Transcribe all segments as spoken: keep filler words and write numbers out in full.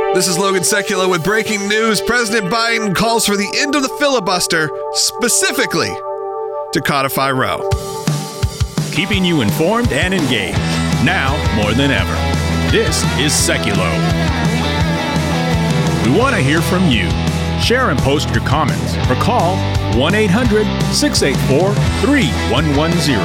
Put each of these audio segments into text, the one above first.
This is Logan Secula with breaking news. President Biden calls for the end of the filibuster, specifically to codify Roe. Keeping you informed and engaged, now more than ever. This is Seculo. We want to hear from you. Share and post your comments or call one eight hundred six eight four three one one zero.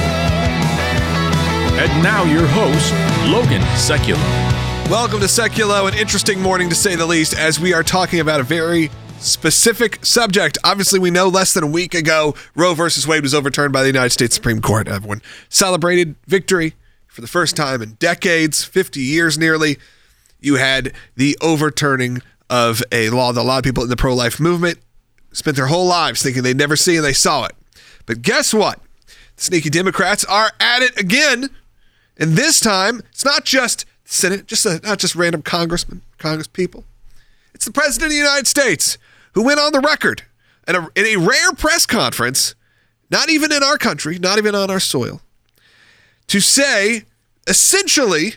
And now your host, Logan Secula. Welcome to Seculo, an interesting morning to say the least, as we are talking about a very specific subject. Obviously, we know less than a week ago, Roe versus Wade was overturned by the United States Supreme Court. Everyone celebrated victory for the first time in decades, fifty years nearly. You had the overturning of a law that a lot of people in the pro-life movement spent their whole lives thinking they'd never see, and they saw it. But guess what? The sneaky Democrats are at it again. And this time, it's not just Senate, just a, not just random congressmen, Congress people. It's the President of the United States who went on the record in a, in a rare press conference, not even in our country, not even on our soil, to say, essentially,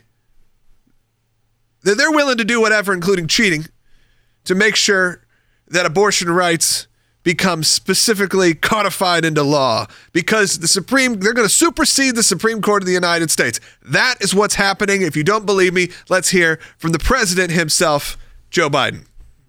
that they're willing to do whatever, including cheating, to make sure that abortion rights become specifically codified into law, because the Supreme, they're going to supersede the Supreme Court of the United States. That is what's happening. If you don't believe me, let's hear from the president himself, Joe Biden.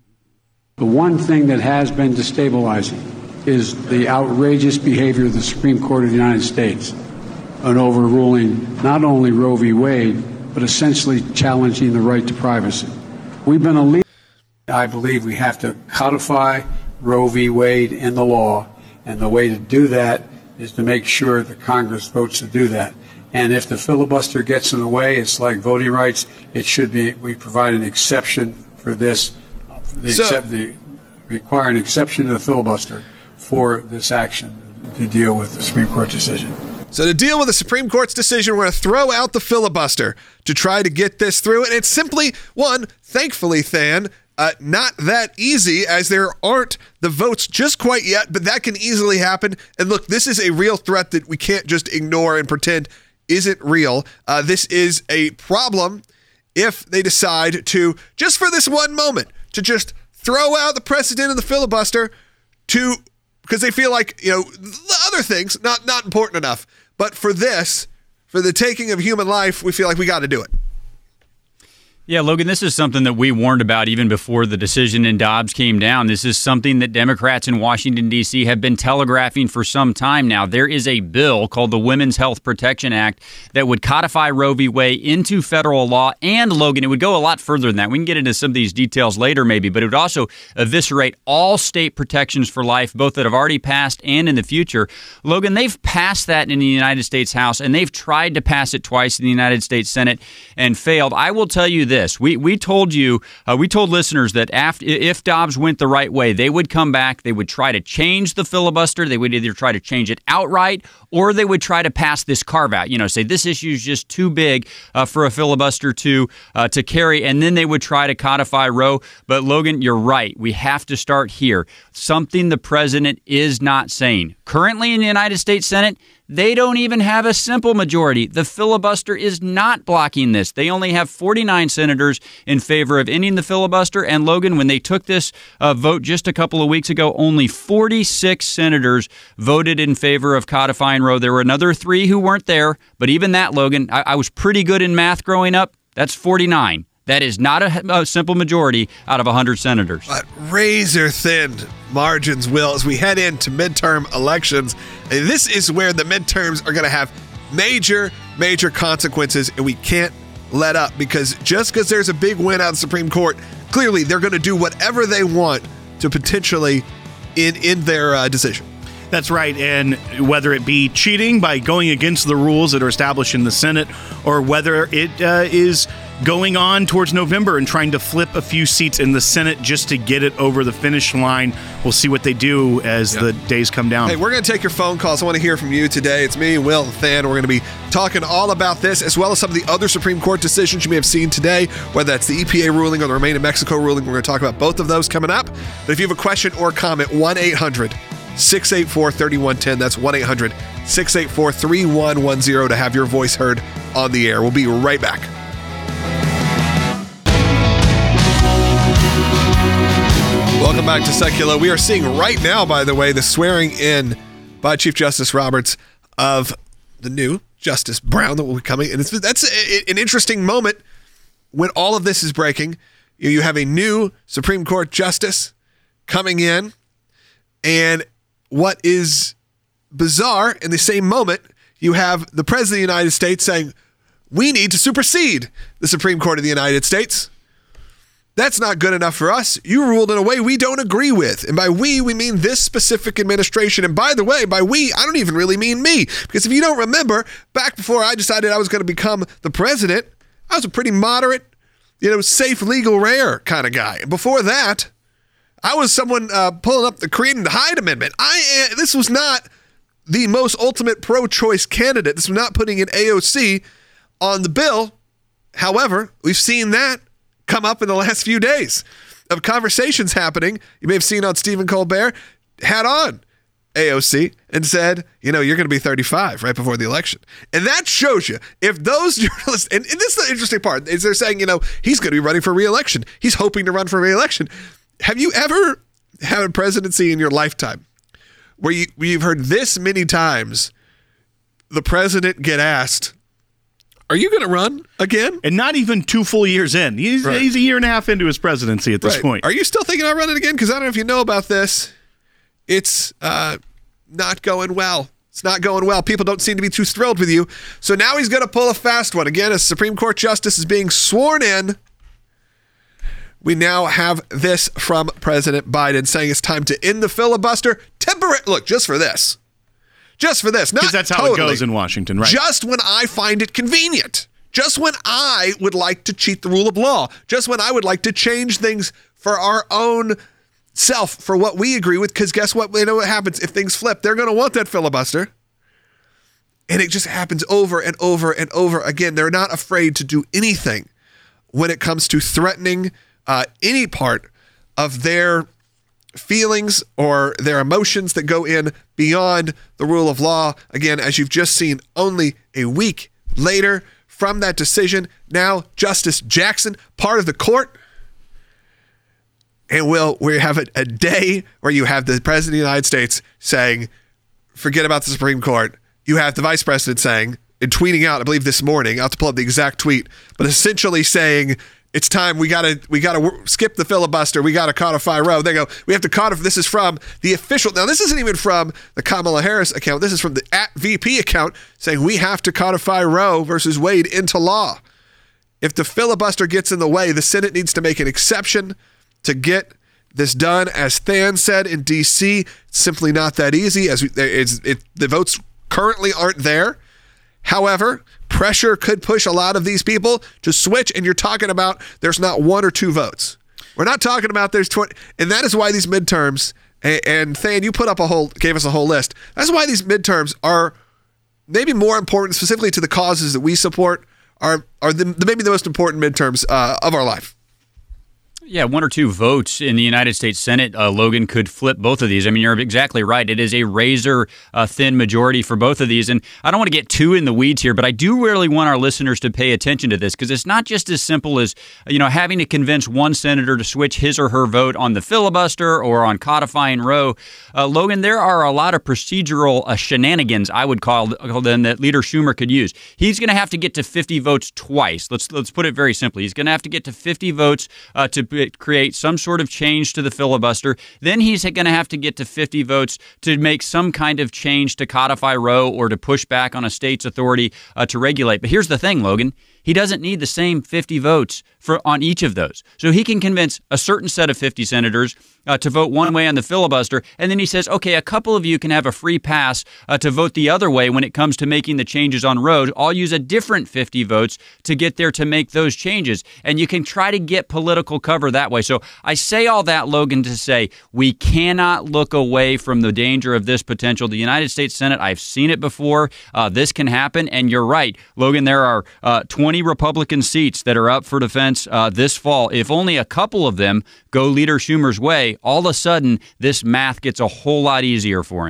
The one thing that has been destabilizing is the outrageous behavior of the Supreme Court of the United States in overruling not only Roe v. Wade, but essentially challenging the right to privacy. We've been a leader. I believe we have to codify Roe v. Wade in the law, and the way to do that is to make sure that Congress votes to do that. And if the filibuster gets in the way, it's like voting rights. It should be, we provide an exception for this, the, so, accept, the require an exception to the filibuster for this action to deal with the Supreme Court decision. So to deal with the Supreme Court's decision, we're going to throw out the filibuster to try to get this through. And it's simply, one, thankfully, Than, Uh, not that easy, as there aren't the votes just quite yet, but that can easily happen. And look, this is a real threat that we can't just ignore and pretend isn't real. Uh, this is a problem if they decide to, just for this one moment, to just throw out the precedent of the filibuster to, because they feel like, you know, the other things, not, not important enough. But for this, for the taking of human life, we feel like we got to do it. Yeah, Logan, this is something that we warned about even before the decision in Dobbs came down. This is something that Democrats in Washington, D C have been telegraphing for some time now. There is a bill called the Women's Health Protection Act that would codify Roe v. Wade into federal law. And, Logan, it would go a lot further than that. We can get into some of these details later maybe, but it would also eviscerate all state protections for life, both that have already passed and in the future. Logan, they've passed that in the United States House, and they've tried to pass it twice in the United States Senate and failed. I will tell you this. This. We we told you, uh, we told listeners that after, if Dobbs went the right way, they would come back, they would try to change the filibuster, they would either try to change it outright, or they would try to pass this carve-out, you know, say this issue is just too big uh, for a filibuster to uh, to carry, and then they would try to codify Roe. But Logan, you're right. We have to start here. Something the president is not saying. Currently in the United States Senate, they don't even have a simple majority. The filibuster is not blocking this. They only have forty-nine senators in favor of ending the filibuster. And Logan, when they took this uh, vote just a couple of weeks ago, only forty-six senators voted in favor of codifying Roe. There were another three who weren't there. But even that, Logan, I, I was pretty good in math growing up. That's forty-nine. That is not a, a simple majority out of one hundred senators. But razor-thin margins, Will, as we head into midterm elections. And this is where the midterms are going to have major, major consequences, and we can't let up, because just because there's a big win out of the Supreme Court, clearly they're going to do whatever they want to potentially end, end their uh, decision. That's right, and whether it be cheating by going against the rules that are established in the Senate, or whether it uh, is going on towards November and trying to flip a few seats in the Senate just to get it over the finish line. We'll see what they do as yep. the days come down. Hey, we're going to take your phone calls. I want to hear from you today. It's me, Will, and Than. We're going to be talking all about this, as well as some of the other Supreme Court decisions you may have seen today, whether that's the E P A ruling or the Remain in Mexico ruling. We're going to talk about both of those coming up. But if you have a question or comment, one eight hundred six eight four three one one zero. That's one eight hundred six eight four three one one zero to have your voice heard on the air. We'll be right back. Welcome back to Secular. We are seeing right now, by the way, the swearing in by Chief Justice Roberts of the new Justice Brown that will be coming. And it's, that's a, an interesting moment when all of this is breaking. You, you have a new Supreme Court justice coming in. And what is bizarre, in the same moment, you have the President of the United States saying, we need to supersede the Supreme Court of the United States. That's not good enough for us. You ruled in a way we don't agree with. And by we, we mean this specific administration. And by the way, by we, I don't even really mean me. Because if you don't remember, back before I decided I was going to become the president, I was a pretty moderate, you know, safe, legal, rare kind of guy. And before that, I was someone uh, pulling up the Creed and Hyde Amendment. I uh, This was not the most ultimate pro-choice candidate. This was not putting an A O C on the bill. However, we've seen that come up in the last few days of conversations happening. You may have seen on Stephen Colbert had on A O C and said, you know, you're going to be thirty-five right before the election. And that shows you if those journalists, and, and this is the interesting part, is they're saying, you know, he's going to be running for re-election. He's hoping to run for re-election. Have you ever had a presidency in your lifetime where, you, where you've heard this many times the president get asked, are you going to run again? And not even two full years in. He's, right. he's a year and a half into his presidency at this right. point. Are you still thinking about running again? Because I don't know if you know about this. It's uh, not going well. It's not going well. People don't seem to be too thrilled with you. So now he's going to pull a fast one. Again, as Supreme Court Justice is being sworn in, we now have this from President Biden saying it's time to end the filibuster. Temporary. Look, just for this. Just for this. Because that's how totally. it goes in Washington, right? Just when I find it convenient. Just when I would like to cheat the rule of law. Just when I would like to change things for our own self, for what we agree with. Because guess what? You know what happens if things flip? They're going to want that filibuster. And it just happens over and over and over again. They're not afraid to do anything when it comes to threatening uh, any part of their feelings or their emotions that go in beyond the rule of law. Again, as you've just seen, only a week later from that decision, now Justice Jackson, part of the court. And we'll, we have a, a day where you have the President of the United States saying, forget about the Supreme Court. You have the Vice President saying, and tweeting out, I believe this morning, I'll have to pull up the exact tweet, but essentially saying, it's time, we gotta we gotta skip the filibuster, we gotta codify Roe. They go, we have to codify, this is from the official, now this isn't even from the Kamala Harris account, this is from the at V P account saying we have to codify Roe versus Wade into law. If the filibuster gets in the way, the Senate needs to make an exception to get this done. As Than said in D C, it's simply not that easy, as we, it's, it, the votes currently aren't there. However, pressure could push a lot of these people to switch, and you're talking about there's not one or two votes. We're not talking about there's twenty, and that is why these midterms, and, and Than, you put up a whole, gave us a whole list. That's why these midterms are maybe more important, specifically to the causes that we support, are are the, the maybe the most important midterms uh, of our life. Yeah, one or two votes in the United States Senate, uh, Logan, could flip both of these. I mean, you're exactly right. It is a razor-thin uh, majority for both of these. And I don't want to get too in the weeds here, but I do really want our listeners to pay attention to this, because it's not just as simple as, you know, having to convince one senator to switch his or her vote on the filibuster or on codifying Roe. Uh, Logan, there are a lot of procedural uh, shenanigans, I would call them, that Leader Schumer could use. He's going to have to get to fifty votes twice. Let's let's put it very simply. He's going to have to get to fifty votes uh, to create some sort of change to the filibuster. Then he's going to have to get to fifty votes to make some kind of change to codify Roe or to push back on a state's authority uh, to regulate. But here's the thing, Logan. He doesn't need the same fifty votes for on each of those. So he can convince a certain set of fifty senators uh, to vote one way on the filibuster, and then he says, okay, a couple of you can have a free pass uh, to vote the other way when it comes to making the changes on Roe. I'll use a different fifty votes to get there to make those changes. And you can try to get political cover that way. So I say all that, Logan, to say we cannot look away from the danger of this potential. The United States Senate, I've seen it before. Uh, this can happen. And you're right, Logan, there are uh, twenty Republican seats that are up for defense uh, this fall. If only a couple of them go Leader Schumer's way, all of a sudden this math gets a whole lot easier for him.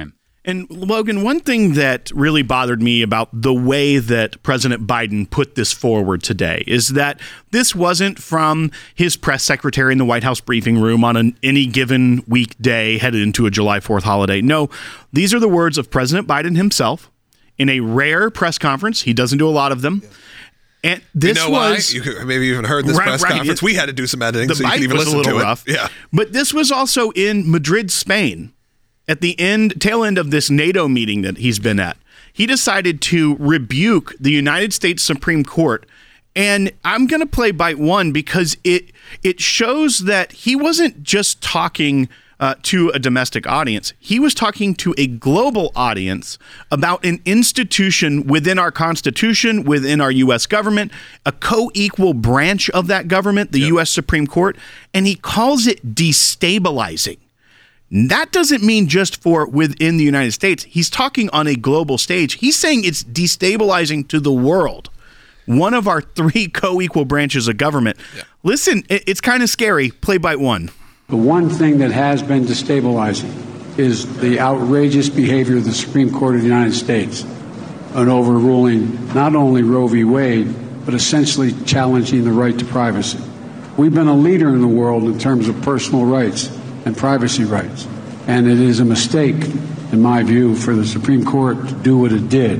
And Logan, one thing that really bothered me about the way that President Biden put this forward today is that this wasn't from his press secretary in the White House briefing room on an, any given weekday headed into a July fourth holiday. No, these are the words of President Biden himself in a rare press conference. He doesn't do a lot of them. And this you know was why? You could, maybe you even heard this right, press right. conference. It, we had to do some editing, the so you bite could even was listen a little to rough. it. Yeah, but this was also in Madrid, Spain. At the end, tail end of this NATO meeting that he's been at, he decided to rebuke the United States Supreme Court. And I'm going to play bite one because it it shows that he wasn't just talking uh, to a domestic audience. He was talking to a global audience about an institution within our Constitution, within our U S government, a co-equal branch of that government, the yep. U S Supreme Court, and he calls it destabilizing. That doesn't mean just for within the United States. He's talking on a global stage. He's saying it's destabilizing to the world. One of our three co-equal branches of government. Yeah. Listen, it's kind of scary. Play bite one. The one thing that has been destabilizing is the outrageous behavior of the Supreme Court of the United States in overruling not only Roe v. Wade, but essentially challenging the right to privacy. We've been a leader in the world in terms of personal rights and privacy rights. And it is a mistake, in my view, for the Supreme Court to do what it did.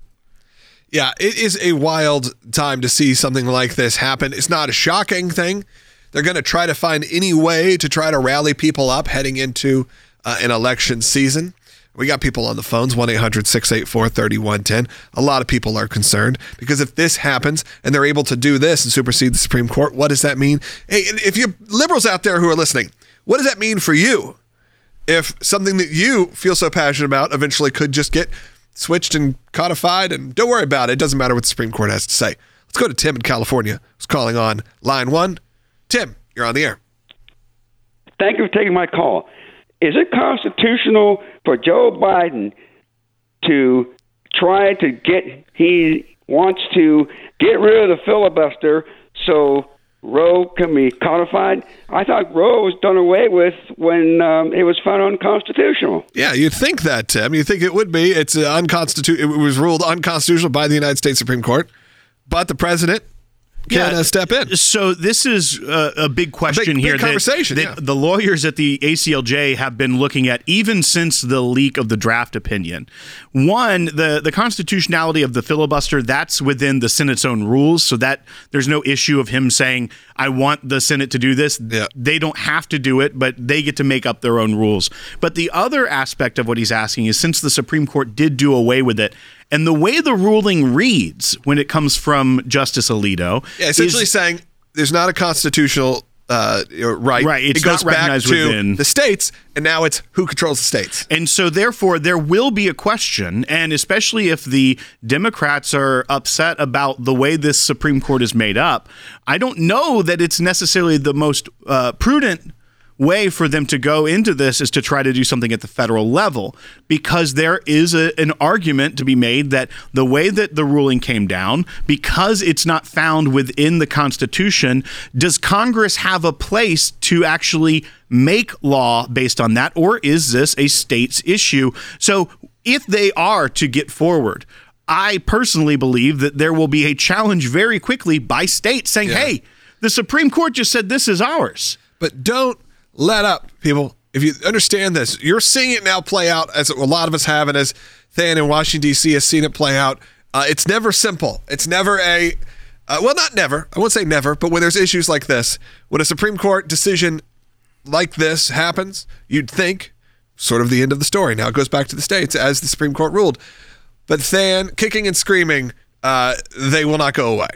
Yeah, it is a wild time to see something like this happen. It's not a shocking thing. They're going to try to find any way to try to rally people up heading into uh, an election season. We got people on the phones, one eight hundred six eight four three one one zero. A lot of people are concerned because if this happens and they're able to do this and supersede the Supreme Court, what does that mean? Hey, if you liberals out there who are listening, what does that mean for you if something that you feel so passionate about eventually could just get switched and codified? And don't worry about it. It doesn't matter what the Supreme Court has to say. Let's go to Tim in California, who's calling on line one. Tim, you're on the air. Thank you for taking my call. Is it constitutional for Joe Biden to try to get, he wants to get rid of the filibuster so Roe can be codified? I thought Roe was done away with when um, it was found unconstitutional. Yeah, you'd think that, Tim. You'd think it would be. It's uh, unconstitutional. It was ruled unconstitutional by the United States Supreme Court, but the president can yeah, uh, step in. So this is uh, a big question a big, here. Big conversation. That, yeah. that the lawyers at the A C L J have been looking at even since the leak of the draft opinion. One, the the constitutionality of the filibuster, that's within the Senate's own rules, so that there's no issue of him saying, I want the Senate to do this. Yeah. They don't have to do it, but they get to make up their own rules. But the other aspect of what he's asking is, since the Supreme Court did do away with it, and the way the ruling reads when it comes from Justice Alito, yeah, essentially is, saying there's not a constitutional uh, right. Right, it's it goes not back recognized to within the states, and now it's who controls the states. And so, therefore, there will be a question, and especially if the Democrats are upset about the way this Supreme Court is made up, I don't know that it's necessarily the most uh, prudent way for them to go into this is to try to do something at the federal level, because there is a, an argument to be made that the way that the ruling came down, because it's not found within the Constitution, does Congress have a place to actually make law based on that, or is this a state's issue? So if they are to get forward, I personally believe that there will be a challenge very quickly by states saying, yeah. hey, the Supreme Court just said this is ours. But don't let up, people. If you understand this, you're seeing it now play out, as a lot of us have, and as Than in Washington, D C has seen it play out. Uh, it's never simple. It's never a, uh, well, not never. I won't say never, but when there's issues like this, when a Supreme Court decision like this happens, you'd think sort of the end of the story. Now it goes back to the states as the Supreme Court ruled. But Than, kicking and screaming, uh, they will not go away.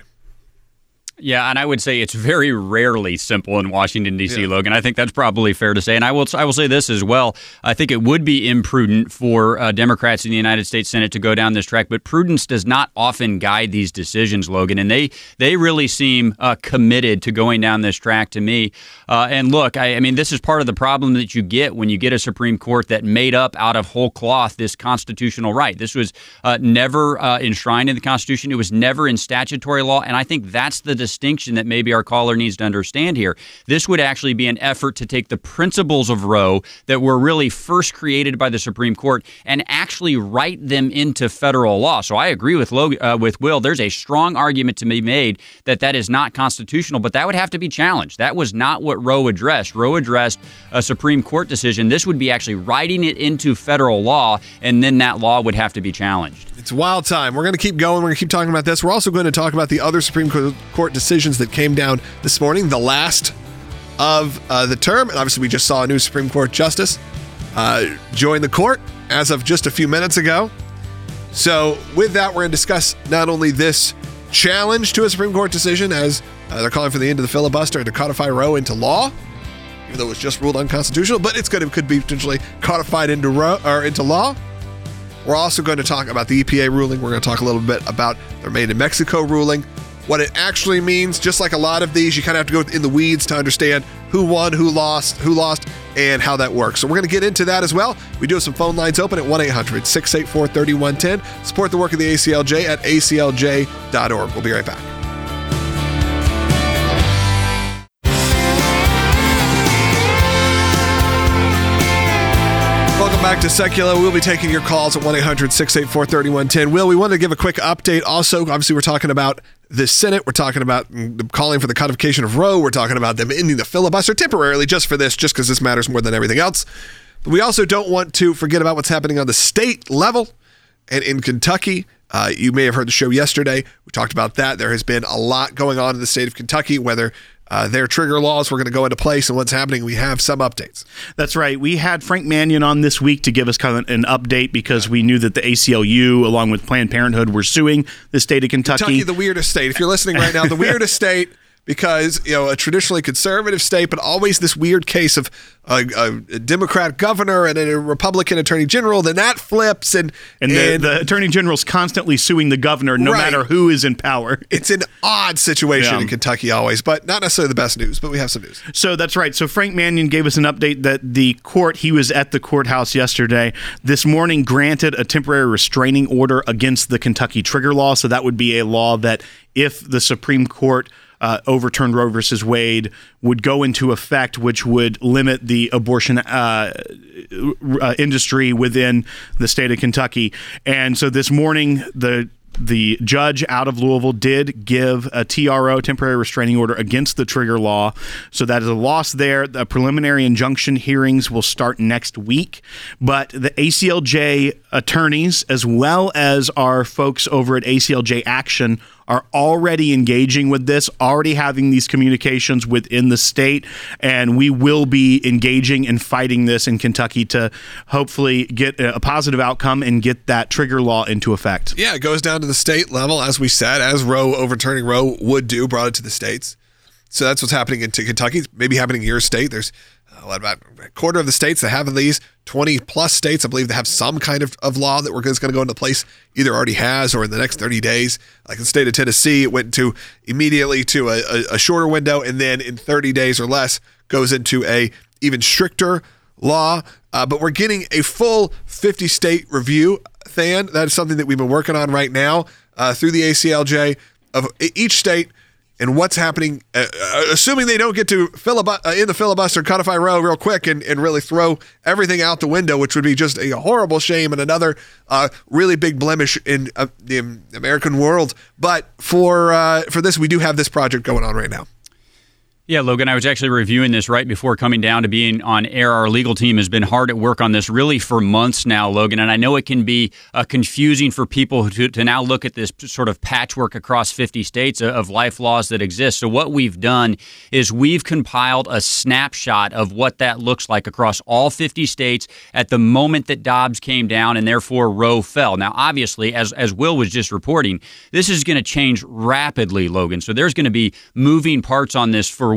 Yeah, and I would say it's very rarely simple in Washington, D C, yeah. Logan. I think that's probably fair to say. And I will I will say this as well. I think it would be imprudent for uh, Democrats in the United States Senate to go down this track, but prudence does not often guide these decisions, Logan. And they they really seem uh, committed to going down this track to me. Uh, and look, I, I mean, this is part of the problem that you get when you get a Supreme Court that made up out of whole cloth this constitutional right. This was uh, never uh, enshrined in the Constitution. It was never in statutory law. And I think that's the distinction that maybe our caller needs to understand here. This would actually be an effort to take the principles of Roe that were really first created by the Supreme Court and actually write them into federal law. So I agree with Logan, uh, with Will. There's a strong argument to be made that that is not constitutional, but that would have to be challenged. That was not what Roe addressed. Roe addressed a Supreme Court decision. This would be actually writing it into federal law, and then that law would have to be challenged. It's wild time. We're going to keep going. We're going to keep talking about this. We're also going to talk about the other Supreme Court decisions that came down this morning, the last of uh, the term. And obviously, we just saw a new Supreme Court justice uh, join the court as of just a few minutes ago. So with that, we're going to discuss not only this challenge to a Supreme Court decision, as uh, they're calling for the end of the filibuster to codify Roe into law, even though it was just ruled unconstitutional, but it's going to could be potentially codified into Roe or into law. We're also going to talk about the E P A ruling. We're going to talk a little bit about their Made in Mexico ruling, what it actually means. Just like a lot of these, you kind of have to go in the weeds to understand who won, who lost, who lost, and how that works. So we're going to get into that as well. We do have some phone lines open at one eight hundred six eight four three one one zero. Support the work of the A C L J at A C L J dot org. We'll be right back. Welcome back to Secular. We'll be taking your calls at one eight hundred six eight four three one one zero. Will, we wanted to give a quick update. Also, obviously, we're talking about the Senate. We're talking about calling for the codification of Roe. We're talking about them ending the filibuster temporarily just for this, just because this matters more than everything else. But we also don't want to forget about what's happening on the state level. And in Kentucky, uh, you may have heard the show yesterday. We talked about that. There has been a lot going on in the state of Kentucky, whether Uh, their trigger laws were going to go into place and what's happening. We have some updates. That's right. We had Frank Mannion on this week to give us kind of an update because we knew that the A C L U, along with Planned Parenthood, were suing the state of Kentucky. Kentucky, the weirdest state. If you're listening right now, the weirdest state, because, you know, a traditionally conservative state, but always this weird case of a, a Democrat governor and a Republican attorney general, then that flips. And, and, the, and the attorney general's constantly suing the governor no right. matter who is in power. It's an odd situation yeah. in Kentucky always, but not necessarily the best news, but we have some news. So that's right. So Frank Mannion gave us an update that the court, he was at the courthouse yesterday, this morning granted a temporary restraining order against the Kentucky trigger law. So that would be a law that if the Supreme Court Uh, overturned Roe versus Wade would go into effect, which would limit the abortion uh, uh, industry within the state of Kentucky. And so this morning, the the judge out of Louisville did give a T R O, temporary restraining order, against the trigger law. So that is a loss there. The preliminary injunction hearings will start next week. But the A C L J attorneys, as well as our folks over at A C L J Action, are already engaging with this, already having these communications within the state, and we will be engaging and fighting this in Kentucky to hopefully get a positive outcome and get that trigger law into effect. Yeah, it goes down to the state level, as we said, as Roe, overturning Roe would do, brought it to the states. So that's what's happening in Kentucky. It's maybe happening in your state. There's uh, what, about a quarter of the states that have these, twenty plus states, I believe, that have some kind of, of law that we're going to go into place, either already has or in the next thirty days. Like in the state of Tennessee, it went to immediately to a, a, a shorter window, and then in thirty days or less goes into a even stricter law. Uh, but we're getting a full fifty state review, Than. That is something that we've been working on right now uh, through the A C L J of each state and what's happening, uh, assuming they don't get to filibu- uh, in the filibuster, codify Roe real quick and, and really throw everything out the window, which would be just a horrible shame and another uh, really big blemish in uh, the American world. But for uh, for this, we do have this project going on right now. Yeah, Logan, I was actually reviewing this right before coming down to being on air. Our legal team has been hard at work on this really for months now, Logan, and I know it can be uh, confusing for people to, to now look at this sort of patchwork across fifty states of life laws that exist. So what we've done is we've compiled a snapshot of what that looks like across all fifty states at the moment that Dobbs came down and therefore Roe fell. Now, obviously, as, as Will was just reporting, this is going to change rapidly, Logan. So there's going to be moving parts on this for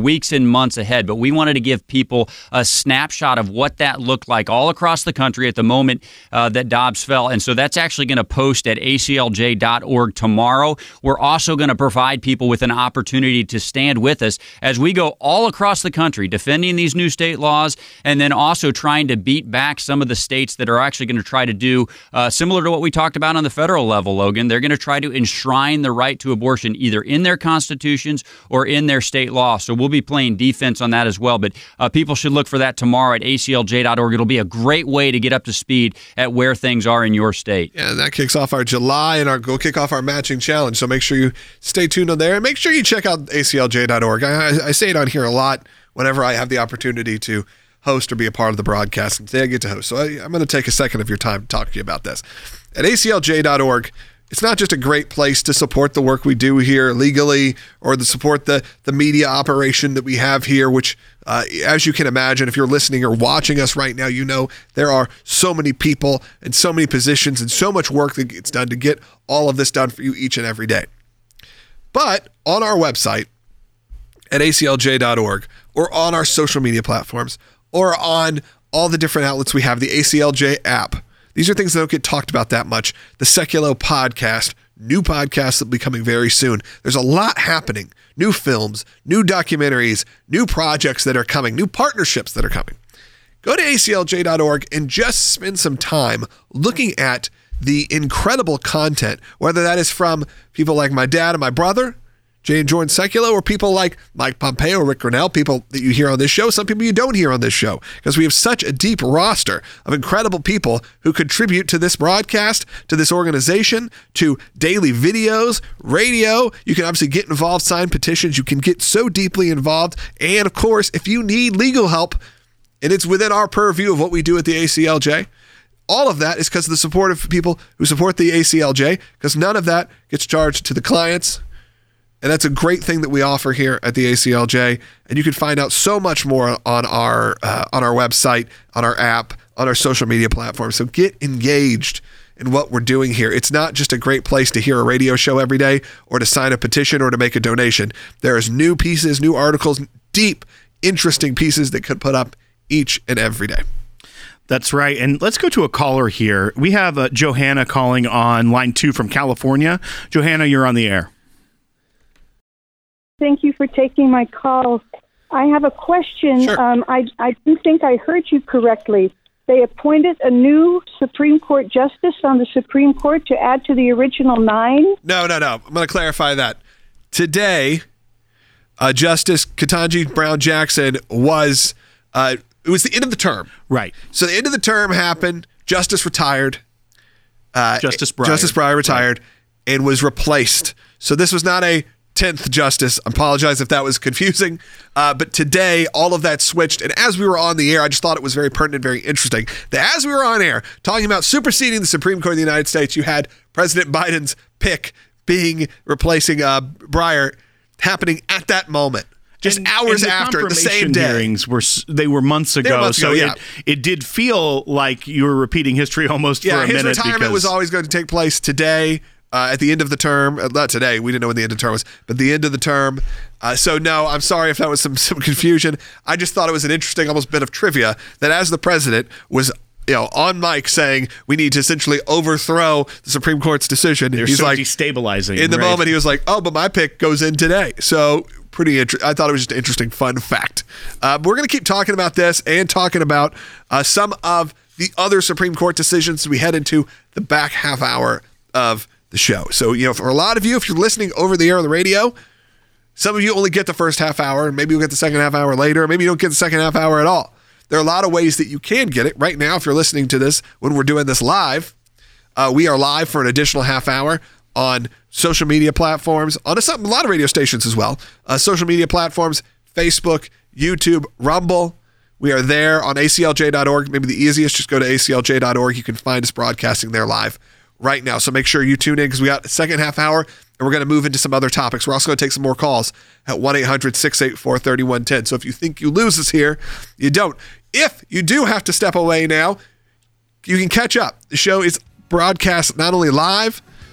weeks and months ahead. But we wanted to give people a snapshot of what that looked like all across the country at the moment uh, that Dobbs fell. And so that's actually going to post at A C L J dot org tomorrow. We're also going to provide people with an opportunity to stand with us as we go all across the country defending these new state laws, and then also trying to beat back some of the states that are actually going to try to do uh, similar to what we talked about on the federal level, Logan. They're going to try to enshrine the right to abortion either in their constitutions or in their state law. So we'll be playing defense on that as well. But uh, people should look for that tomorrow at A C L J dot org. It'll be a great way to get up to speed at where things are in your state. Yeah, and that kicks off our July and our go kick off our matching challenge. So make sure you stay tuned on there and make sure you check out A C L J dot org. I, I, I say it on here a lot whenever I have the opportunity to host or be a part of the broadcast. And today I get to host. So I, I'm going to take a second of your time to talk to you about this. At A C L J dot org, it's not just a great place to support the work we do here legally or to support the, the media operation that we have here, which, uh, as you can imagine, if you're listening or watching us right now, you know there are so many people and so many positions and so much work that gets done to get all of this done for you each and every day. But on our website at A C L J dot org or on our social media platforms or on all the different outlets we have, the A C L J app, these are things that don't get talked about that much. The Seculo podcast, new podcasts that will be coming very soon. There's a lot happening. New films, new documentaries, new projects that are coming, new partnerships that are coming. Go to A C L J dot org and just spend some time looking at the incredible content, whether that is from people like my dad and my brother, Jay and Jordan Seculo, or people like Mike Pompeo, Rick Grinnell, people that you hear on this show, some people you don't hear on this show, because we have such a deep roster of incredible people who contribute to this broadcast, to this organization, to daily videos, radio. You can obviously get involved, sign petitions. You can get so deeply involved. And of course, if you need legal help, and it's within our purview of what we do at the A C L J, all of that is because of the support of people who support the A C L J, because none of that gets charged to the clients. And that's a great thing that we offer here at the A C L J. And you can find out so much more on our uh, on our website, on our app, on our social media platforms. So get engaged in what we're doing here. It's not just a great place to hear a radio show every day or to sign a petition or to make a donation. There's new pieces, new articles, deep, interesting pieces that could put up each and every day. That's right. And let's go to a caller here. We have uh, Johanna calling on line two from California. Johanna, you're on the air. Thank you for taking my call. I have a question. Sure. Um, I, I didn't think I heard you correctly. They appointed a new Supreme Court justice on the Supreme Court to add to the original nine? No, no, no. I'm going to clarify that. Today, uh, Justice Ketanji Brown Jackson was, uh, it was the end of the term. Right. So the end of the term happened. Justice retired. Uh, Justice Breyer. Justice Breyer retired right. and was replaced. So this was not a tenth justice. I apologize if that was confusing. Uh, but today, all of that switched. And as we were on the air, I just thought it was very pertinent, very interesting that as we were on air talking about superseding the Supreme Court of the United States, you had President Biden's pick being replacing uh, Breyer happening at that moment. Just and, hours and the after, the same day. Hearings were they were months ago, were months so ago, yeah. it, it did feel like you were repeating history almost yeah, for a his minute. His retirement because... was always going to take place today. Uh, at the end of the term, uh, not today, we didn't know when the end of the term was, but the end of the term. Uh, so no, I'm sorry if that was some, some confusion. I just thought it was an interesting almost bit of trivia that as the president was you know, on mic saying we need to essentially overthrow the Supreme Court's decision. They're He's so like, destabilizing. In the right? moment, he was like, oh, but my pick goes in today. So pretty interesting. I thought it was just an interesting, fun fact. Uh, we're going to keep talking about this and talking about uh, some of the other Supreme Court decisions as we head into the back half hour of the show. So, you know, for a lot of you, if you're listening over the air on the radio, some of you only get the first half hour, and maybe you'll get the second half hour later, or maybe you don't get the second half hour at all. There are a lot of ways that you can get it. Right now, if you're listening to this when we're doing this live, uh, we are live for an additional half hour on social media platforms, on a, a lot of radio stations as well. Uh, social media platforms, Facebook, YouTube, Rumble. We are there on A C L J dot org. Maybe the easiest, just go to A C L J dot org. You can find us broadcasting there live right now. So make sure you tune in because we got a second half hour and we're going to move into some other topics. We're also going to take some more calls at one eight hundred six eight four three one one zero. So if you think you lose us here, you don't. If you do have to step away now, you can catch up. The show is broadcast not only live,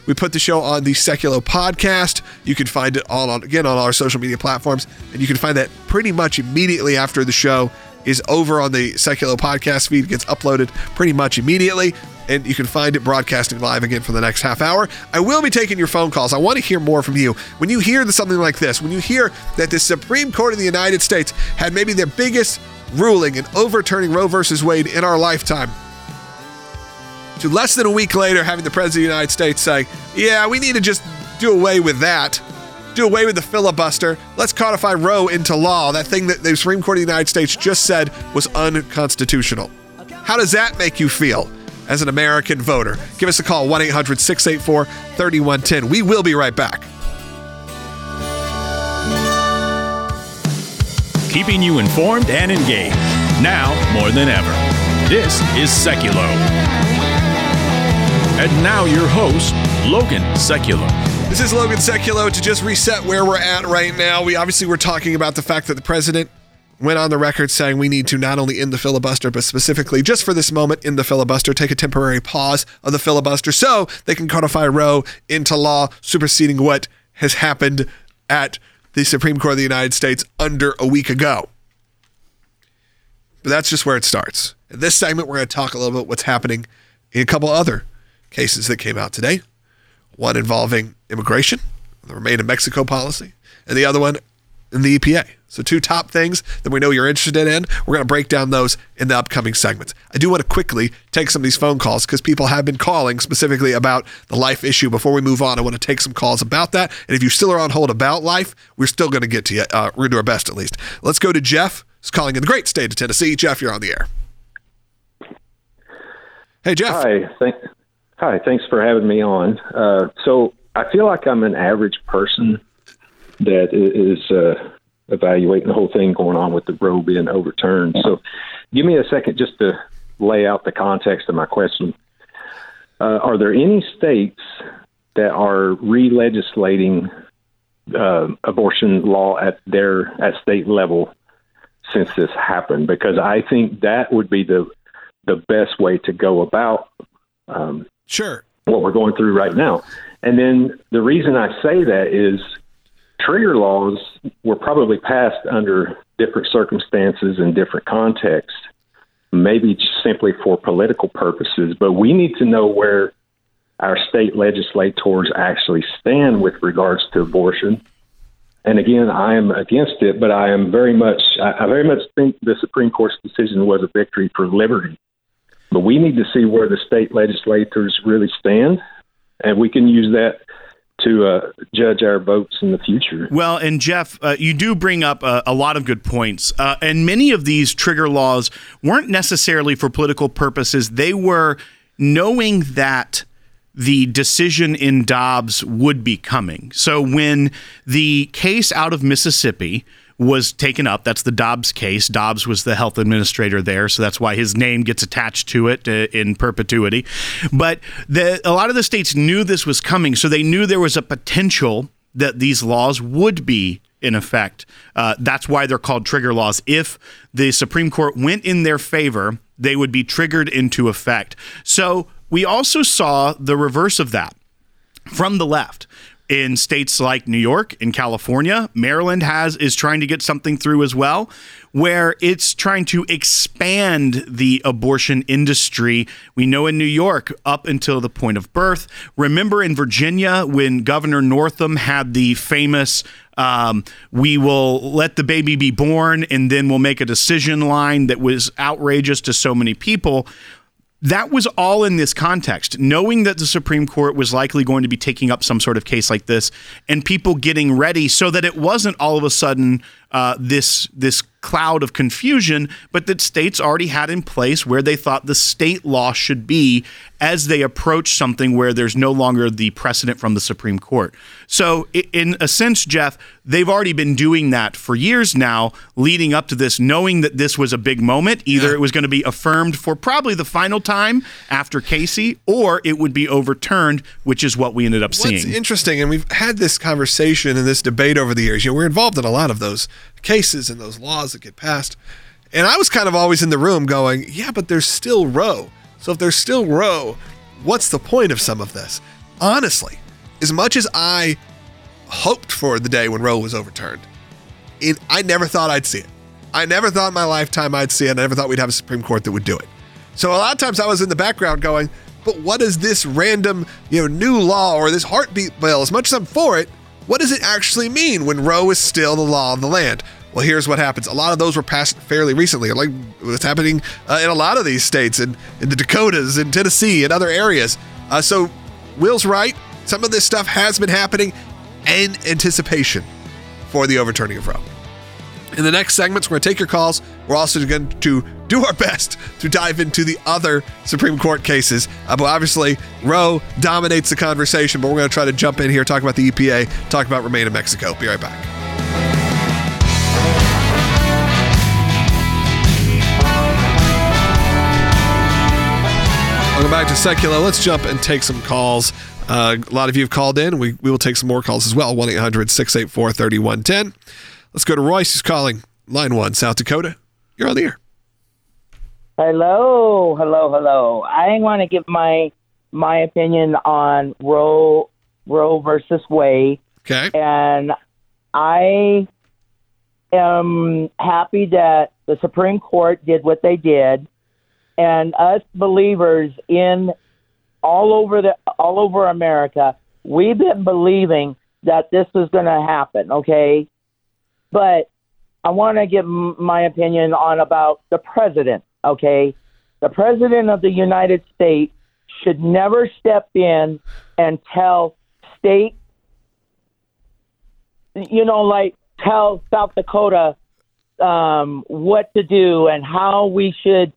We put the show on the Seculo podcast. You can find it all on, again, on our social media platforms. And you can find that pretty much immediately after the show is over on the Seculo podcast feed. It gets uploaded pretty much immediately. And you can find it broadcasting live again for the next half hour. I will be taking your phone calls. I want to hear more from you. When you hear something like this, when you hear that the Supreme Court of the United States had maybe their biggest ruling in overturning Roe versus Wade in our lifetime, to less than a week later having the President of the United States say, yeah, we need to just do away with that. Do away with the filibuster. Let's codify Roe into law, that thing that the Supreme Court of the United States just said was unconstitutional. How does that make you feel as an American voter? Give us a call, one eight hundred six eight four three one one zero. We will be right back. Keeping you informed and engaged, now more than ever. This is Seculo. And now your host, Logan Seculo. This is Logan Seculo. To just reset where we're at right now, we obviously were talking about the fact that the president went on the record saying we need to not only end the filibuster, but specifically just for this moment in the filibuster, take a temporary pause of the filibuster so they can codify Roe into law, superseding what has happened at the Supreme Court of the United States under a week ago. But that's just where it starts. In this segment, we're going to talk a little bit what's happening in a couple other cases that came out today. One involving immigration, the Remain in Mexico policy, and the other one in the E P A. So two top things that we know you're interested in. We're going to break down those in the upcoming segments. I do want to quickly take some of these phone calls because people have been calling specifically about the life issue. Before we move on, I want to take some calls about that. And if you still are on hold about life, we're still going to get to you. Uh, we're going to do our best at least. Let's go to Jeff, who's calling in the great state of Tennessee. Jeff, you're on the air. Hey, Jeff. Hi. Thank- Hi. Thanks for having me on. Uh, so I feel like I'm an average person that is uh, evaluating the whole thing going on with the Roe being overturned. So give me a second just to lay out the context of my question. Uh, are there any states that are re-legislating uh, abortion law at their at state level since this happened? Because I think that would be the the best way to go about um, sure what we're going through right now. And then the reason I say that is trigger laws were probably passed under different circumstances and different contexts, maybe just simply for political purposes, but we need to know where our state legislators actually stand with regards to abortion. And again, I am against it, but I am very much, I very much think the Supreme Court's decision was a victory for liberty. But we need to see where the state legislators really stand, and we can use that to uh, judge our votes in the future. Well, and Jeff, uh, you do bring up a, a lot of good points. Uh, and many of these trigger laws weren't necessarily for political purposes. They were knowing that the decision in Dobbs would be coming. So when the case out of Mississippi was taken up, that's the Dobbs case. Dobbs was the health administrator there, so that's why his name gets attached to it uh, in perpetuity. But the, a lot of the states knew this was coming, so they knew there was a potential that these laws would be in effect. Uh, that's why they're called trigger laws. If the Supreme Court went in their favor, they would be triggered into effect. So we also saw the reverse of that from the left. In states like New York, in California, Maryland has is trying to get something through as well, where it's trying to expand the abortion industry. We know in New York, up until the point of birth. Remember in Virginia, when Governor Northam had the famous um, we will let the baby be born and then we'll make a decision line that was outrageous to so many people. That was all in this context, knowing that the Supreme Court was likely going to be taking up some sort of case like this and people getting ready so that it wasn't all of a sudden uh, this this cloud of confusion, but that states already had in place where they thought the state law should be as they approach something where there's no longer the precedent from the Supreme Court. So in a sense, Jeff, they've already been doing that for years now, leading up to this, knowing that this was a big moment. Either yeah. it was going to be affirmed for probably the final time after Casey, or it would be overturned, which is what we ended up What's seeing. What's interesting, and we've had this conversation and this debate over the years, you know, we're involved in a lot of those cases and those laws that get passed. And I was kind of always in the room going, yeah, but there's still Roe. So if there's still Roe, what's the point of some of this? honestly, as much as I hoped for the day when Roe was overturned, it, I never thought I'd see it. I never thought in my lifetime I'd see it. I never thought we'd have a Supreme Court that would do it. So a lot of times I was in the background going, but what is this random, you know, new law or this heartbeat bill? As much as I'm for it, what does it actually mean when Roe is still the law of the land? Well, here's what happens. A lot of those were passed fairly recently, like what's happening uh, in a lot of these states, in, in the Dakotas, in Tennessee, and other areas. Uh, so Will's right. Some of this stuff has been happening in anticipation for the overturning of Roe. In the next segments, we're going to take your calls. We're also going to do our best to dive into the other Supreme Court cases. Uh, but obviously, Roe dominates the conversation, but we're going to try to jump in here, talk about the E P A, talk about Remain in Mexico. Be right back. Welcome back to Secular. Let's jump and take some calls. Uh, a lot of you have called in. We, we will take some more calls as well. one eight hundred six eight four three one one zero. Let's go to Royce, who's calling line one, South Dakota. You're on the air. Hello, hello, hello. I want to give my my opinion on Roe Roe versus Wade. Okay. And I am happy that the Supreme Court did what they did, and us believers in all over the all over America, we've been believing that this was going to happen. Okay. But I want to give my opinion on about the president, okay? The president of the United States should never step in and tell state, you know, like tell South Dakota um, what to do and how we should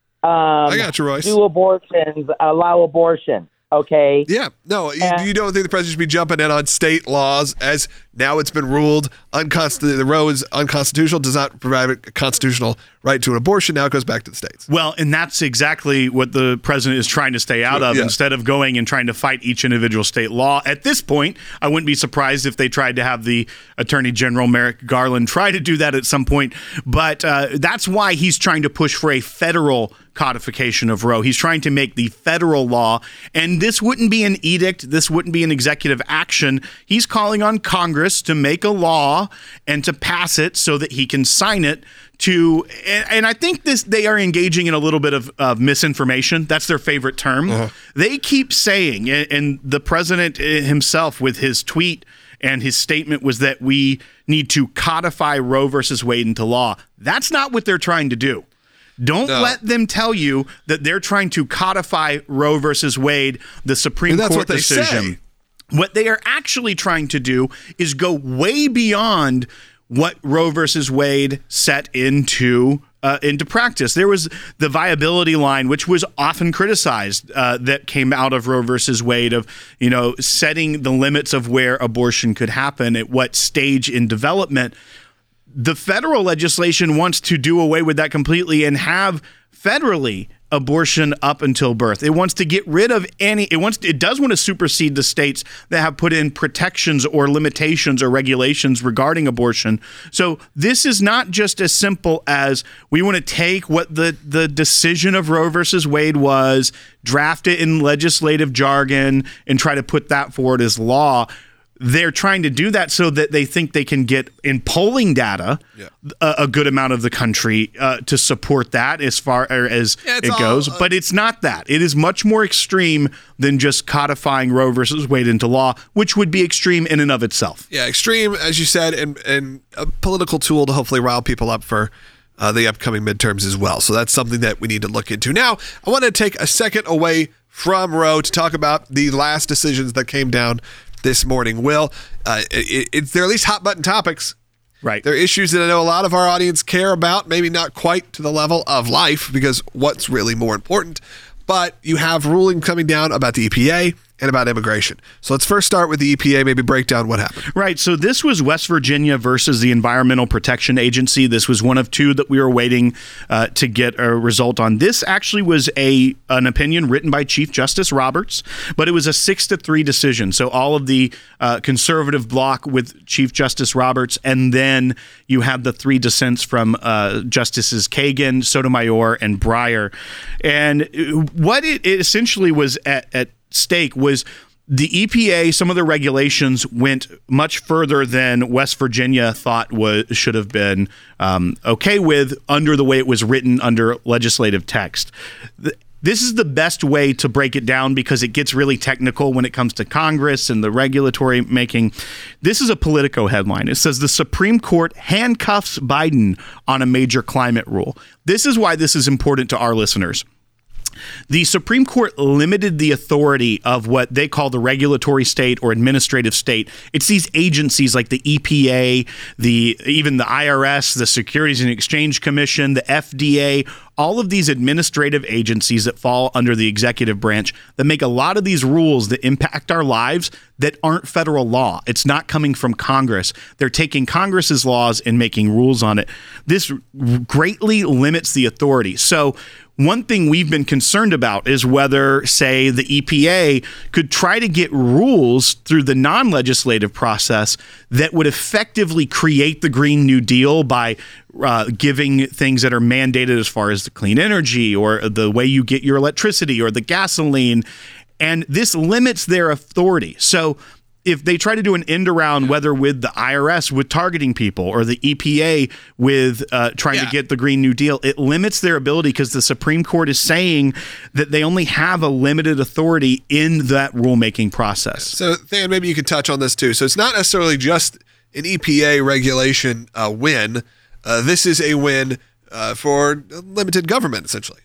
um, I got you, Royce. do abortions, allow abortion. Okay. Yeah. No, you, Uh, you don't think the president should be jumping in on state laws as now it's been ruled unconstitutional. The Roe is unconstitutional, does not provide a constitutional right to an abortion. Now it goes back to the states. Well, and that's exactly what the president is trying to stay out of, Yeah. instead of going and trying to fight each individual state law. At this point, I wouldn't be surprised if they tried to have the Attorney General Merrick Garland try to do that at some point. But uh, that's why he's trying to push for a federal codification of Roe. He's trying to make the federal law, and this wouldn't be an edict. This wouldn't be an executive action. He's calling on Congress to make a law and to pass it so that he can sign it to, and, and I think this they are engaging in a little bit of, of misinformation. That's their favorite term. Uh-huh. They keep saying, and, and the president himself with his tweet and his statement was that we need to codify Roe versus Wade into law. That's not what they're trying to do. Don't no. let them tell you that they're trying to codify Roe versus Wade, the Supreme that's Court what they decision. say. What they are actually trying to do is go way beyond what Roe versus Wade set into uh, into practice. There was the viability line, which was often criticized, uh, that came out of Roe versus Wade, of, you know, setting the limits of where abortion could happen at what stage in development. The federal legislation wants to do away with that completely and have federally abortion up until birth. It wants to get rid of any, it wants, it does want to supersede the states that have put in protections or limitations or regulations regarding abortion. So this is not just as simple as we want to take what the, the decision of Roe versus Wade was, draft it in legislative jargon, and try to put that forward as law. They're trying to do that so that they think they can get in polling data yeah. a, a good amount of the country uh, to support that as far as yeah, it goes. All, uh, but it's not that. It is much more extreme than just codifying Roe versus Wade into law, which would be extreme in and of itself. Yeah, extreme, as you said, and, and a political tool to hopefully rile people up for uh, the upcoming midterms as well. So that's something that we need to look into. Now, I want to take a second away from Roe to talk about the last decisions that came down this morning. Will, uh, it, it, they're at least hot button topics. Right. They're issues that I know a lot of our audience care about, maybe not quite to the level of life, because what's really more important. But you have ruling coming down about the E P A and about immigration. So let's first start with the E P A, maybe break down what happened. Right. So this was West Virginia versus the Environmental Protection Agency. This was one of two that we were waiting uh, to get a result on. This actually was a an opinion written by Chief Justice Roberts, but it was a six to three decision. So all of the uh, conservative bloc with Chief Justice Roberts, and then you have the three dissents from uh, Justices Kagan, Sotomayor, and Breyer. And what it, it essentially was at, at stake was The E P A, some of the regulations went much further than West Virginia thought was should have been um, okay with under the way it was written under legislative text. The, This is the best way to break it down because it gets really technical when it comes to Congress and the regulatory making. This is a Politico headline. It says the Supreme Court handcuffs Biden on a major climate rule. This is why this is important to our listeners. The Supreme Court limited the authority of what they call the regulatory state or administrative state. It's these agencies like the E P A, the even the I R S, the Securities and Exchange Commission, the F D A, all of these administrative agencies that fall under the executive branch that make a lot of these rules that impact our lives that aren't federal law. It's not coming from Congress. They're taking Congress's laws and making rules on it. This greatly limits the authority. So one thing we've been concerned about is whether, say, the E P A could try to get rules through the non-legislative process that would effectively create the Green New Deal by uh, giving things that are mandated as far as the clean energy or the way you get your electricity or the gasoline. And this limits their authority. So if they try to do an end around, whether with the I R S with targeting people or the E P A with uh, trying yeah. to get the Green New Deal, it limits their ability because the Supreme Court is saying that they only have a limited authority in that rulemaking process. So, Than, maybe you could touch on this too. So it's not necessarily just an E P A regulation uh, win. Uh, this is a win uh, for limited government, essentially.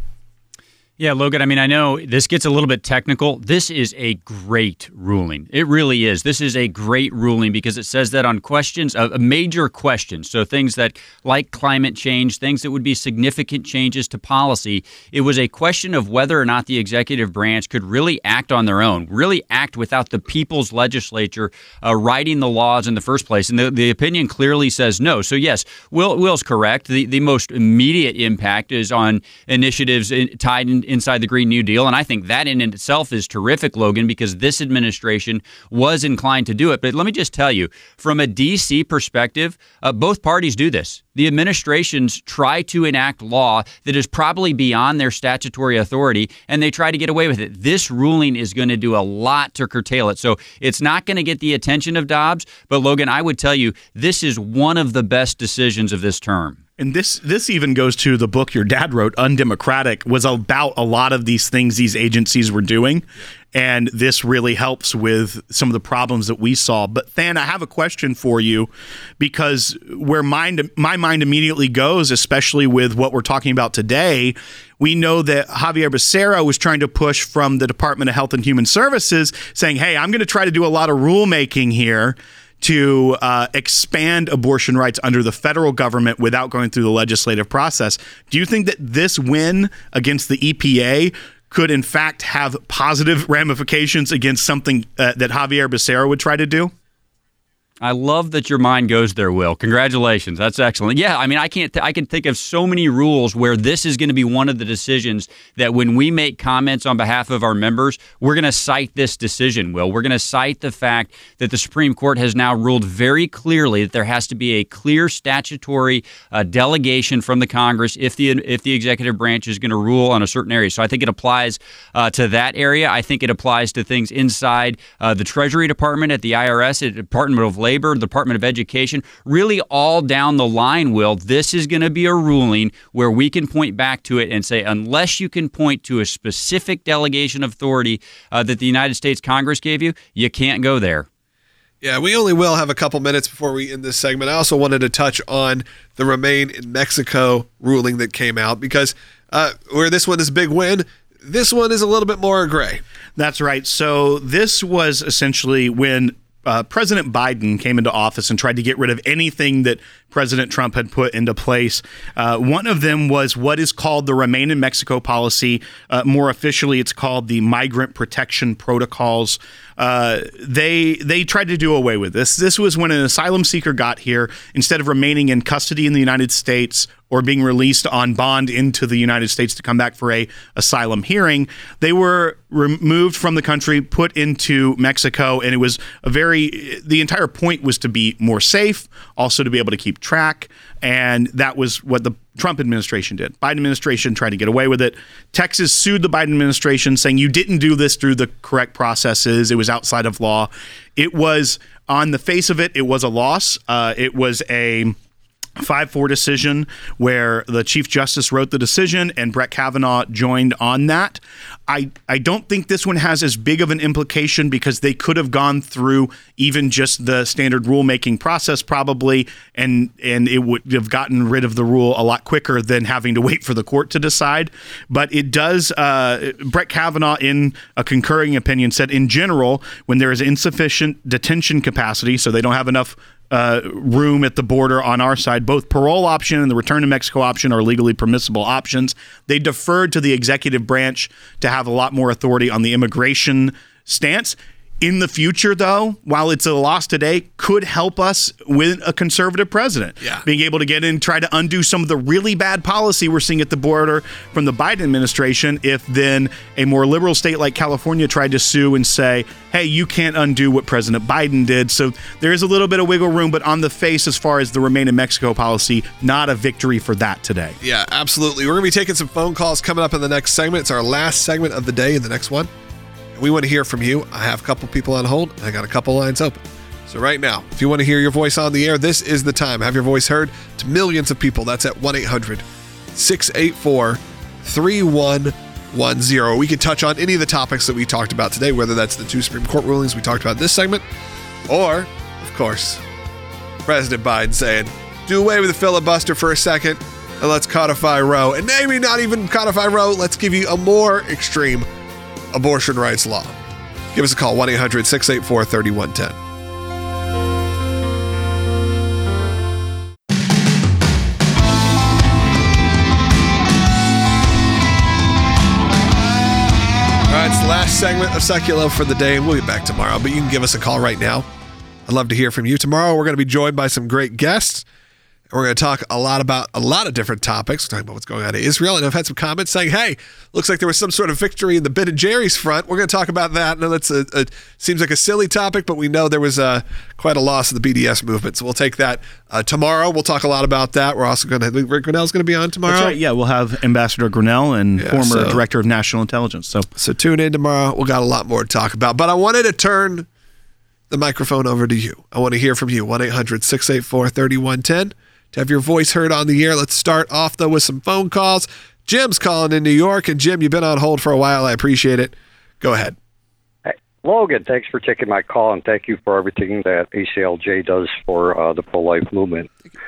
Yeah, Logan, I mean, I know this gets a little bit technical. This is a great ruling. It really is. This is a great ruling because it says that on questions, uh, major questions, so things that like climate change, things that would be significant changes to policy, it was a question of whether or not the executive branch could really act on their own, really act without the people's legislature uh, writing the laws in the first place. And the, the opinion clearly says no. So yes, Will, Will's correct. The, the most immediate impact is on initiatives in, tied in, inside the Green New Deal. And I think that in itself is terrific, Logan, because this administration was inclined to do it. But let me just tell you, from a D C perspective, uh, both parties do this. The administrations try to enact law that is probably beyond their statutory authority, and they try to get away with it. This ruling is going to do a lot to curtail it. So it's not going to get the attention of Dobbs. But, Logan, I would tell you, this is one of the best decisions of this term. And this this even goes to the book your dad wrote, Undemocratic, was about a lot of these things these agencies were doing. And this really helps with some of the problems that we saw. But Than, I have a question for you, because where mind, my mind immediately goes, especially with what we're talking about today, we know that Xavier Becerra was trying to push from the Department of Health and Human Services saying, hey, I'm going to try to do a lot of rulemaking here to uh, expand abortion rights under the federal government without going through the legislative process. Do you think that this win against the E P A could, in fact, have positive ramifications against something uh, that Xavier Becerra would try to do? I love that your mind goes there, Will. Congratulations. That's excellent. Yeah, I mean, I can't. Th- I can think of so many rules where this is going to be one of the decisions that when we make comments on behalf of our members, we're going to cite this decision, Will. We're going to cite the fact that the Supreme Court has now ruled very clearly that there has to be a clear statutory uh, delegation from the Congress if the if the executive branch is going to rule on a certain area. So I think it applies uh, to that area. I think it applies to things inside uh, the Treasury Department, at the I R S, at the Department of Labor, Labor, the Department of Education, really all down the line, Will, this is going to be a ruling where we can point back to it and say, unless you can point to a specific delegation of authority uh, that the United States Congress gave you, you can't go there. Yeah, we only will have a couple minutes before we end this segment. I also wanted to touch on the Remain in Mexico ruling that came out, because uh, where this one is a big win, this one is a little bit more gray. That's right. So this was essentially when Uh, President Biden came into office and tried to get rid of anything that President Trump had put into place. Uh, one of them was what is called the Remain in Mexico policy. Uh, more officially, it's called the Migrant Protection Protocols. Uh, they they tried to do away with this. This was when an asylum seeker got here, instead of remaining in custody in the United States or being released on bond into the United States to come back for a asylum hearing, they were removed from the country, put into Mexico, and it was a very, the entire point was to be more safe, also to be able to keep track, and that was what the Trump administration did. Biden administration tried to get away with it. Texas sued the Biden administration saying you didn't do this through the correct processes. It was outside of law. It was, on the face of it, it was a loss. Uh, it was a five four decision where the Chief Justice wrote the decision and Brett Kavanaugh joined on that. I, I don't think this one has as big of an implication because they could have gone through even just the standard rulemaking process probably, and and it would have gotten rid of the rule a lot quicker than having to wait for the court to decide. But it does, uh, Brett Kavanaugh in a concurring opinion said in general, when there is insufficient detention capacity, so they don't have enough Uh, room at the border on our side, both parole option and the return to Mexico option are legally permissible options. They deferred to the executive branch to have a lot more authority on the immigration stance. In the future, though, while it's a loss today, could help us with a conservative president. Yeah. Being able to get in, try to undo some of the really bad policy we're seeing at the border from the Biden administration, if then a more liberal state like California tried to sue and say, hey, you can't undo what President Biden did. So there is a little bit of wiggle room, but on the face, as far as the Remain in Mexico policy, not a victory for that today. Yeah, absolutely. We're going to be taking some phone calls coming up in the next segment. It's our last segment of the day in the next one. We want to hear from you. I have a couple people on hold, and I got a couple lines open. So right now, if you want to hear your voice on the air, this is the time. Have your voice heard to millions of people. That's at one eight hundred six eight four three one one zero. We could touch on any of the topics that we talked about today, whether that's the two Supreme Court rulings we talked about in this segment, or, of course, President Biden saying, do away with the filibuster for a second, and let's codify Roe. And maybe not even codify Roe. Let's give you a more extreme abortion rights law. Give us a call, one eight hundred six eight four three one one zero. All right, it's the last segment of Secular for the day, and we'll be back tomorrow, but you can give us a call right now. I'd love to hear from you. Tomorrow, we're going to be joined by some great guests. We're going to talk a lot about a lot of different topics. We're talking about what's going on in Israel. And I've had some comments saying, hey, looks like there was some sort of victory in the Ben and Jerry's front. We're going to talk about that. No, that's a, a seems like a silly topic, but we know there was a, quite a loss of the B D S movement. So we'll take that uh, tomorrow. We'll talk a lot about that. We're also going to, Rick Grinnell's going to be on tomorrow. That's right. Yeah, we'll have Ambassador Grinnell and Yeah, former so- Director of National Intelligence. So, So tune in tomorrow. We've got a lot more to talk about. But I wanted to turn the microphone over to you. I want to hear from you. one eight hundred six eight four three one one zero. To have your voice heard on the air. Let's start off, though, with some phone calls. Jim's calling in New York. And, Jim, you've been on hold for a while. I appreciate it. Go ahead. Hey, Logan, thanks for taking my call, and thank you for everything that A C L J does for uh, the pro-life movement.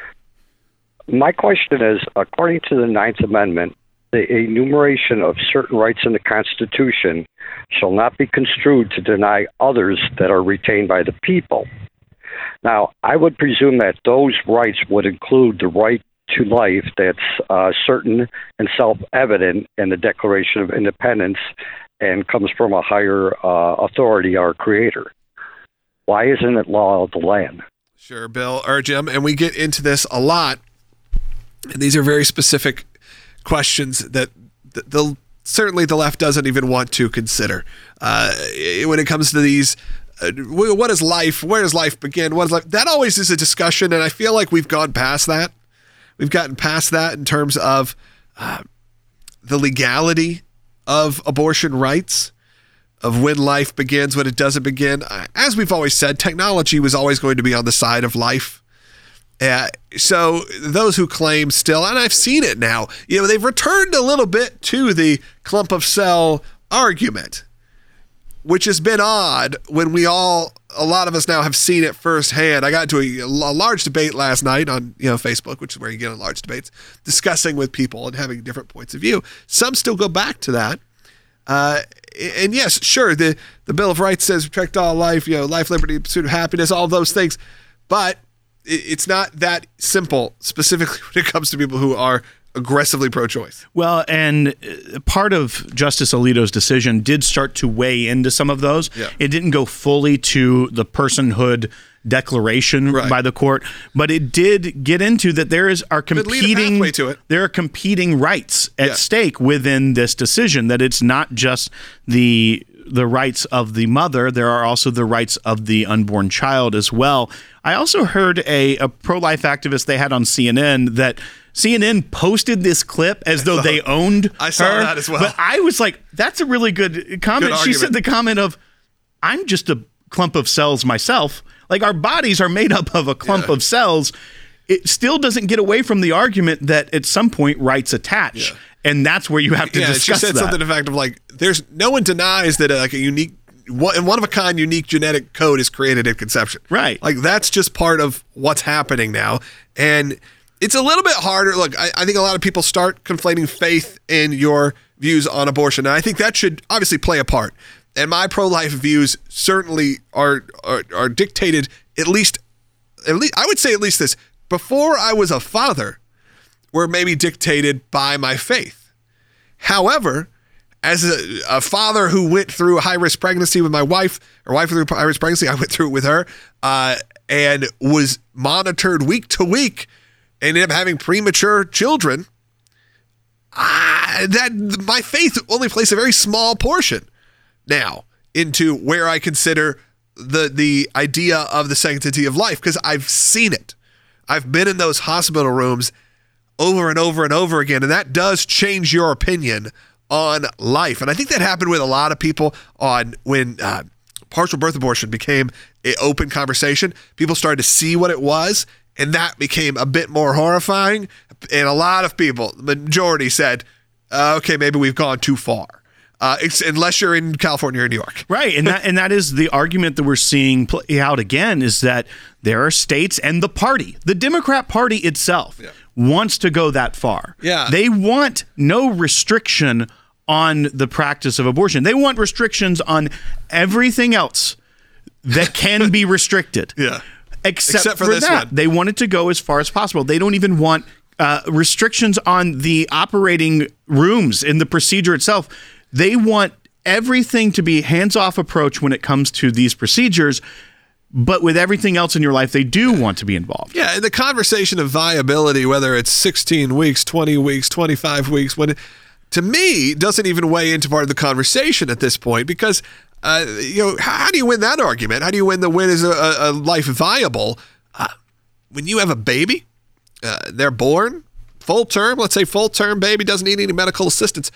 My question is, according to the Ninth Amendment, the enumeration of certain rights in the Constitution shall not be construed to deny others that are retained by the people. Now, I would presume that those rights would include the right to life that's uh, certain and self-evident in the Declaration of Independence and comes from a higher uh, authority, our creator. Why isn't it law of the land? Sure, Bill or Jim. And we get into this a lot. And these are very specific questions that the, the certainly the left doesn't even want to consider. Uh, when it comes to these, uh, what is life? Where does life begin? What is life? That always is a discussion, and I feel like we've gone past that. We've gotten past that in terms of uh, the legality of abortion rights, of when life begins, when it doesn't begin. As we've always said, technology was always going to be on the side of life. Uh, so those who claim still, and I've seen it now, you know, they've returned a little bit to the clump of cell argument, which has been odd when we all, a lot of us now have seen it firsthand. I got into a, a large debate last night on, you know, Facebook, which is where you get in large debates, discussing with people and having different points of view. Some still go back to that. Uh, and yes, sure, the, the Bill of Rights says protect all life, you know, life, liberty, pursuit of happiness, all of those things. But it, it's not that simple, specifically when it comes to people who are aggressively pro-choice. Well, and part of Justice Alito's decision did start to weigh into some of those. Yeah. It didn't go fully to the personhood declaration Right. by the court, but it did get into that there is are Could lead a competing pathway to it. there are competing rights at Yeah. stake within this decision, that it's not just the the rights of the mother, there are also the rights of the unborn child as well. I also heard a, a pro-life activist they had on C N N that C N N posted this clip as I though saw, they owned I saw her, that as well. But I was like, that's a really good comment. Good she said argument. the comment of, I'm just a clump of cells myself. Like, our bodies are made up of a clump Yeah. of cells. It still doesn't get away from the argument that at some point rights attach. Yeah. And that's where you have to yeah, discuss she said that. something to the fact of like, there's no one denies that uh, like a unique, one one of a kind, unique genetic code is created at conception. Right. Like that's just part of what's happening now, and it's a little bit harder. Look, I, I think a lot of people start conflating faith in your views on abortion, and I think that should obviously play a part. And my pro-life views certainly are are, are dictated at least, at least I would say at least this before I was a father, were maybe dictated by my faith. However, as a, a father who went through a high-risk pregnancy with my wife, or wife through a high-risk pregnancy, I went through it with her, uh, and was monitored week to week, and ended up having premature children. Uh, that my faith only plays a very small portion now into where I consider the the idea of the sanctity of life, because I've seen it. I've been in those hospital rooms over and over and over again, and that does change your opinion on life. And I think that happened with a lot of people on when uh, partial birth abortion became an open conversation. People started to see what it was, and that became a bit more horrifying. And a lot of people, the majority said, uh, okay, maybe we've gone too far. Uh, it's, unless you're in California or New York. Right. And that and that is the argument that we're seeing play out again, is that there are states and the party, the Democrat Party itself, yeah. wants to go that far. Yeah. They want no restriction on the practice of abortion. They want restrictions on everything else that can be restricted. Yeah. Except, Except for, for this that. one. They want it to go as far as possible. They don't even want uh, restrictions on the operating rooms in the procedure itself. They want everything to be hands-off approach when it comes to these procedures, but with everything else in your life, they do want to be involved. Yeah, the conversation of viability, whether it's sixteen weeks, twenty weeks, twenty-five weeks, when it, to me, doesn't even weigh into part of the conversation at this point, because uh, you know, how do you win that argument? How do you win the win is a, a life viable? Uh, when you have a baby, uh, they're born full term. Let's say full term baby doesn't need any medical assistance.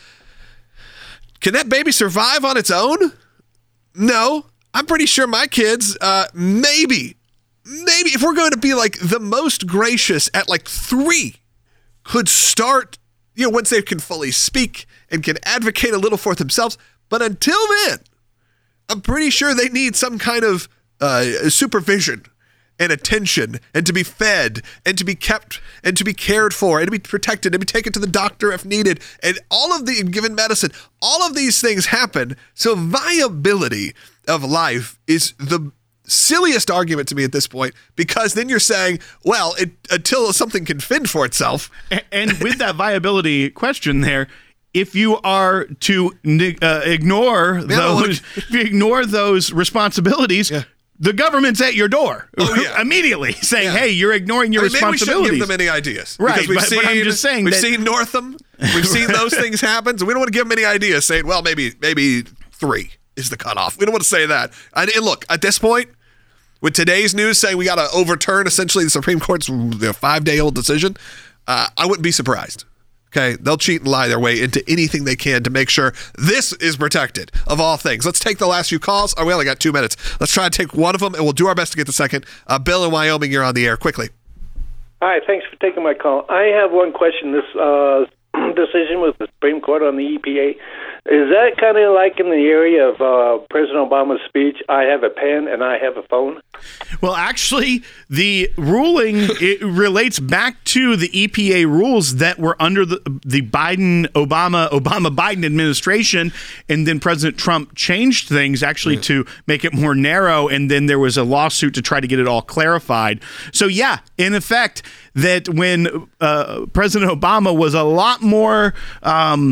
Can that baby survive on its own? No. I'm pretty sure my kids, uh, maybe, maybe if we're going to be like the most gracious at like three, could start, you know, once they can fully speak and can advocate a little for themselves. But until then, I'm pretty sure they need some kind of uh, supervision and attention, and to be fed, and to be kept, and to be cared for, and to be protected, and be taken to the doctor if needed, and all of the given medicine. All of these things happen. So viability of life is the silliest argument to me at this point, because then you're saying, well, it, until something can fend for itself. And, and with that viability question there, if you are to uh, ignore Yeah, those, if you ignore those responsibilities. Yeah. The government's at your door Oh, yeah. immediately saying, Yeah. hey, you're ignoring your I mean, maybe we responsibilities. shouldn't give them any ideas. Right, Because we've but- seen, but I'm just saying we've that- seen Northam. We've seen those things happen. So we don't want to give them any ideas saying, well, maybe maybe three is the cutoff. We don't want to say that. And, and look, at this point, with today's news saying we got to overturn essentially the Supreme Court's you know, five-day-old decision, uh, I wouldn't be surprised. Okay, they'll cheat and lie their way into anything they can to make sure this is protected of all things. Let's take the last few calls. Oh, we only got two minutes. Let's try to take one of them, and we'll do our best to get the second. Uh, Bill in Wyoming, you're on the air. Quickly. Hi, thanks for taking my call. I have one question. This uh, decision with the Supreme Court on the E P A, is that kind of like in the area of uh, President Obama's speech, I have a pen and I have a phone? Well, actually, the ruling it relates back to the E P A rules that were under the the Biden Obama Obama Biden administration, and then President Trump changed things actually yeah. to make it more narrow, and then there was a lawsuit to try to get it all clarified. So yeah, in effect, that when uh, President Obama was a lot more um,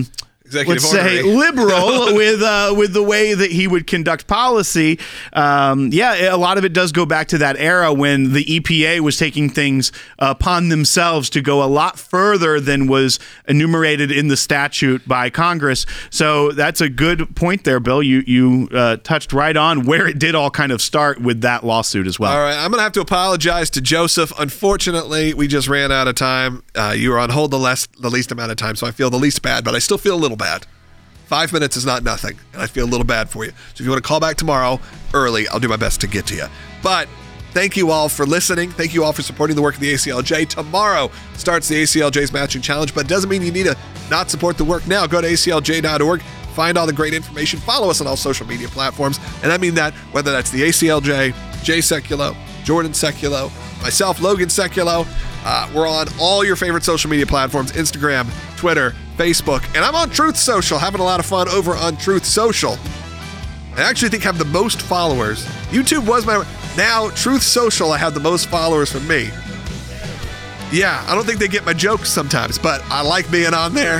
Executive let's say ornery. liberal with uh, with the way that he would conduct policy. Um, yeah, a lot of it does go back to that era when the E P A was taking things upon themselves to go a lot further than was enumerated in the statute by Congress. So that's a good point there, Bill. You you uh, touched right on where it did all kind of start with that lawsuit as well. All right, I'm going to have to apologize to Joseph. Unfortunately, we just ran out of time. Uh, you were on hold the, less, the least amount of time, so I feel the least bad, but I still feel a little bad. Five minutes is not nothing, and I feel a little bad for you. So if you want to call back tomorrow early, I'll do my best to get to you. But thank you all for listening. Thank you all for supporting the work of the A C L J. Tomorrow starts the A C L J's Matching Challenge, but it doesn't mean you need to not support the work now. Go to A C L J dot org, find all the great information, follow us on all social media platforms, and I mean that whether that's the A C L J, Jay Sekulow, Jordan Sekulow, myself, Logan Sekulow. Uh, we're on all your favorite social media platforms, Instagram, Twitter, Facebook, and I'm on Truth Social, having a lot of fun over on Truth Social. I actually think I have the most followers. YouTube was my... Now, Truth Social, I have the most followers from me. Yeah, I don't think they get my jokes sometimes, but I like being on there.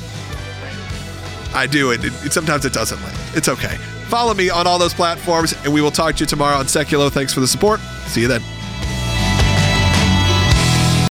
I do. It, it sometimes it doesn't land. It's okay. Follow me on all those platforms, and we will talk to you tomorrow on Sekulow. Thanks for the support. See you then.